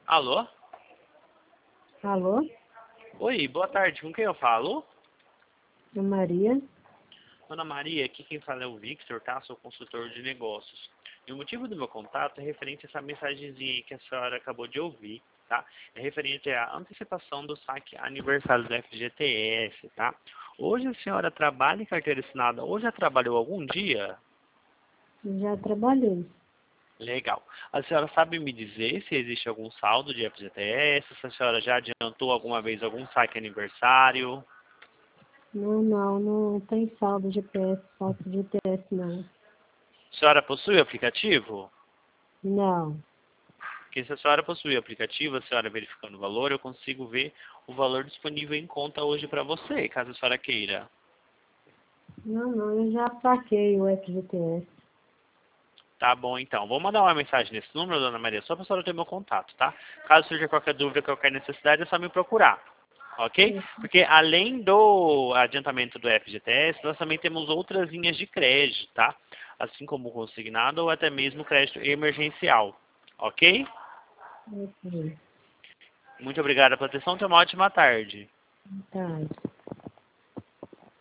Alô? Alô? Oi, boa tarde. Com quem eu falo? É Maria? Dona Maria, aqui quem fala é o Victor, tá? Sou consultor de negócios. E o motivo do meu contato é referente a essa mensagenzinha aí que a senhora acabou de ouvir, tá? É referente à antecipação do saque aniversário do FGTS, tá? Hoje a senhora trabalha em carteira assinada ou já trabalhou algum dia? Já trabalhei. Legal. A senhora sabe me dizer se existe algum saldo de FGTS? Se a senhora já adiantou alguma vez algum saque aniversário? Não tem saldo de PS, saque de TS não. A senhora possui o aplicativo? Não, Porque se a senhora possui o aplicativo, a senhora verificando o valor, eu consigo ver o valor disponível em conta hoje para você, caso a senhora queira. eu já saquei o FGTS. Tá bom, então. Vou mandar uma mensagem nesse número, dona Maria, só para a senhora ter meu contato, tá? Caso surja qualquer dúvida, qualquer necessidade, é só me procurar, ok? Porque além do adiantamento do FGTS, nós também temos outras linhas de crédito, tá? Assim como o consignado ou até mesmo crédito emergencial, ok? Ok. Muito obrigada pela atenção, tenha uma ótima tarde. Tá.